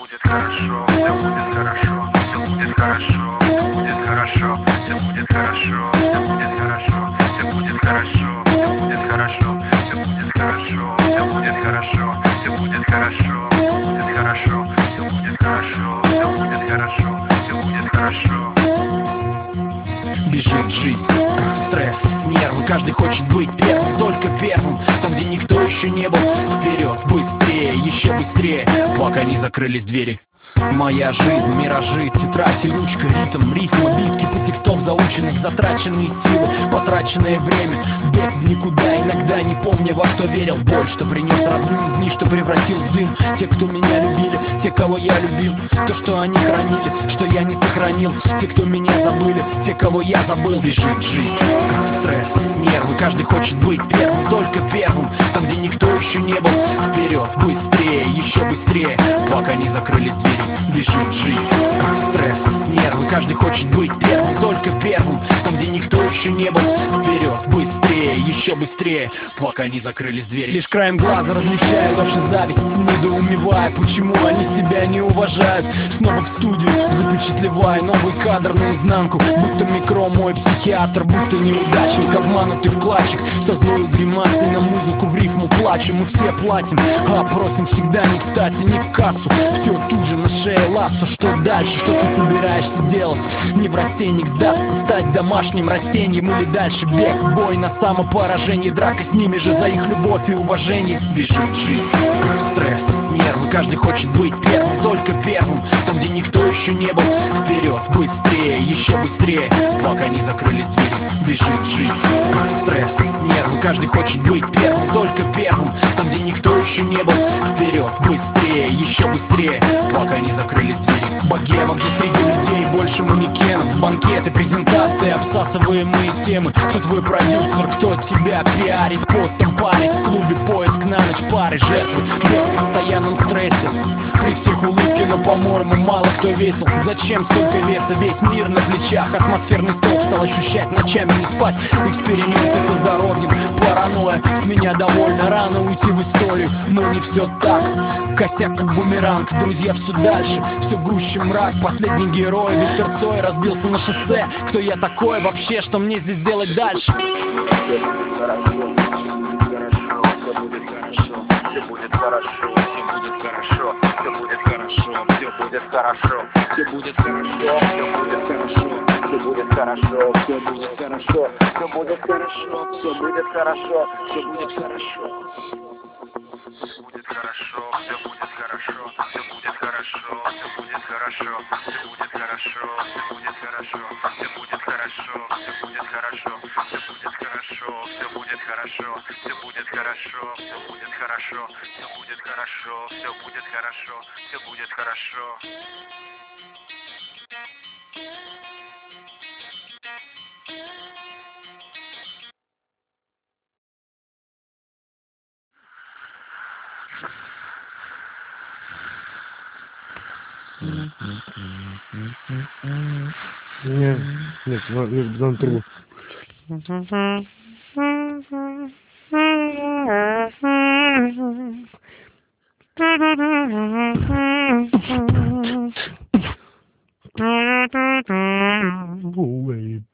будет хорошо, все будет хорошо, все будет хорошо, все будет хорошо, все будет хорошо, все будет хорошо, все будет хорошо, все будет хорошо, все будет хорошо, все будет хорошо, все будет хорошо, будет хорошо, все будет хорошо, все будет хорошо, все будет хорошо. Бежит жизнь, стресс, нервы, каждый хочет быть первым, только первым. Там, где никто еще не был, вперед, быстрее, еще быстрее, пока не закрылись двери. Моя жизнь, миражи, тетрадь и ручка, ритм, рифма, битки, по текстов заученных, затраченные силы, потраченное время, бег в никуда, иногда не помня, во что верил. Боль, что принес разрыв, дни, что превратил в дым. Те, кто меня любили, те, кого я любил, то, что они хранили, что я не сохранил. Те, кто меня забыли, те, кого я забыл. Бежит жизнь, стресс, нервы, каждый хочет быть первым, только первым. Там, где никто еще не был, вперед, быстрее, еще быстрее, пока не закрылись двери. Бежит жизнь, стресс, нервы, каждый хочет быть первым, только первым. Там, где никто еще не был, вперед, быстрее, еще быстрее, пока не закрылись двери. Лишь краем глаза различаю ложь и зависть, недоумевая, почему они себя не уважают. Снова в студию, запечатлевая новый кадр наизнанку, будто микро мой психиатр, будто неудачник, обманутый вкладчик, со злой гримасой на музыку в рифму плачем. Мы все платим, а просим всегда не кстати, не в кассу. Все тут же на шее лассо, что дальше, что ты собираешься делать? Не в растенник сдаться, стать домашним растением, или дальше бег, бой на самопоражение, драка с ними же за их любовь и уважение. Бежит жизнь, стресс, нервы, каждый хочет быть первым, только первым. Там, где никто еще не был, вперед, быстрее, еще быстрее, пока не закрылись двери. Бежит жизнь, стресс, нервы, каждый хочет быть первым, только первым. Там, где никто еще не был, вперед, быстрее, еще быстрее, пока не закрылись двери. Богема, где среди людей больше манекенов, банкеты, презентации, обсасываемые темы. Кто твой продюсер, кто тебя пиарит, постом парить в клубе, поиск на ночь пары, жертвы, бег в постоянном стрессе. При всех улыбки, но, по-моему, мало кто весел. Зачем столько веса, весь мир на плечах? Атмосферный столб стал ощущать, ночами не спать. Эксперименты со здоровьем, паранойя, с меня довольно рано уйти в историю. Но не все так, косяк как бумеранг. Друзья все дальше, все гуще мрак. Последний герой, Виктор Цой, разбился на шоссе. Кто я такой вообще, что мне здесь делать дальше? Все будет хорошо, все будет хорошо, все будет хорошо, все будет хорошо, все будет хорошо, все будет хорошо, все будет хорошо, все будет хорошо, все будет хорошо, все будет хорошо, все будет хорошо. Все будет хорошо, все будет хорошо, все будет хорошо, все будет хорошо, все будет хорошо, все будет хорошо, все будет хорошо, все будет хорошо, все будет хорошо, все будет хорошо, все будет хорошо, все будет хорошо, все будет хорошо, все будет хорошо, все будет хорошо. Нет, нет, на трубу. Ой.